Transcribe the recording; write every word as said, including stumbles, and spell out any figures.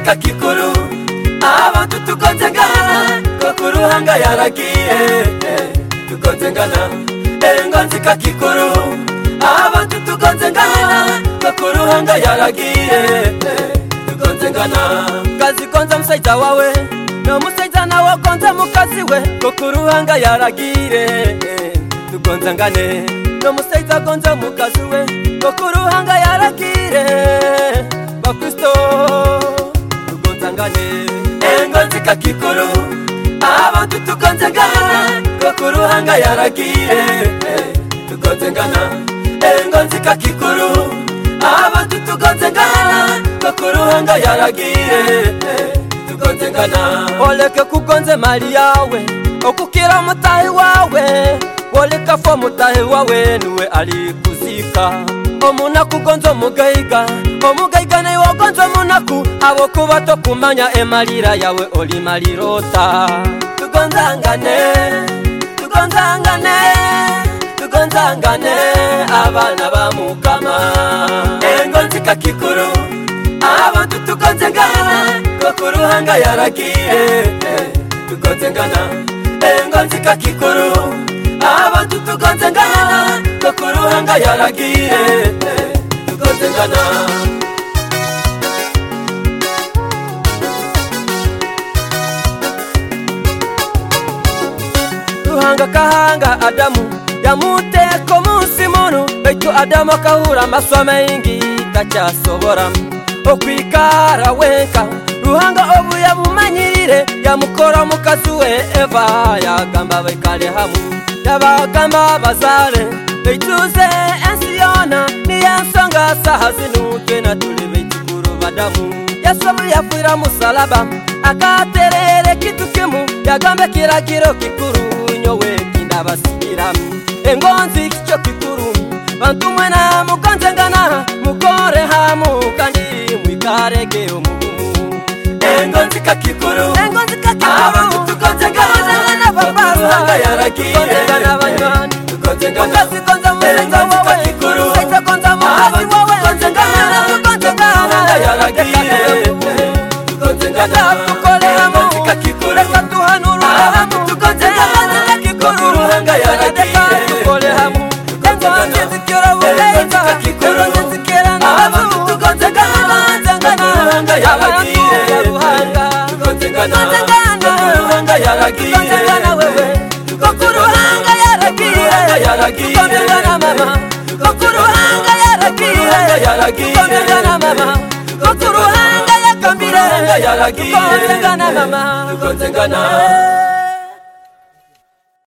nzika kikuru abantu tukonze ngana ko kuruhanga yaragiye tukonze ngana engo nzika kikuru abantu tukonze ngana ko kuruhanga yaragiye tukonze ngana kazi konza musaita wawe no musaita nawo konza mukazi we ko kuruhanga yaragiye tukonze ngane no musaita konza mukazi we ko kuruhanga yaragiye bakristo tukonze ngane engo nzika kikuru abantu tukonze ngana ko kuruhanga yaragiye tukonze ngana engo nzika kikuru abantu tukonze ngana ko kuruhanga yaragiye tukonze ngana oleke kukonze mali yawe okukira mutahi wawe oleka fo mutahi wawe nuwe ali kuzika omuna kugonzo mugaiga omugaiga ne wogonzo munaku abo kuba to kumanya emalira yawe oli malirota tugonzangane tugonzangane tugonzangane abana bamukama engo nzika kikuru abantu tukonze ngana ko kuruhanga yaragiye tukonze ngana engo nzika kikuru abantu tukonze ngana ko kuruhanga yaragiye tukonze ngana ruhanga kahanga Adamu yamuteko munsi munu beito Adamu kahura maswa mengi tacyasobora okwikara wenka ruhanga obu yabumanyirire yamukora mukazuwe Eva yagamba bekale hamu yabagamba bazare beituze ensiyona niyansanga sahazinuke na tuli beitukuru badamu yasobu yafira musalaba akaterere kitukimu yagambe kiragiro kikuru nyowe kindabasibira engonzi kicho kikuru bantu mwena mukonze ngana mukore hamu kandi mwikarege omugumu engonzi kakikuru engonzi kakikuru abantu tukonze ngana babasa yaragiye ngana banywani tukonze ngana tukonze mulenga wowe kakikuru tukonze muhazi wowe tukonze ngana tukonze ngana yaragiye tukonze ngana tukole hamu kakikuru reka tuhanuru hamu tukonze ngana kakikuru ruhanga yaragiye tukole hamu engonzi zikira bulenga engonzi zikira namu tukonze ngana ngana ruhanga yaragiye ruhanga tukonze ngana ruhanga yaragiye tukonze ngana wewe kuruhanga yaragiye tukonze ngana mama kuruhanga yaragiye tukonze ngana mama kuruhanga yakambire tukonze ngana mama tukonze ngana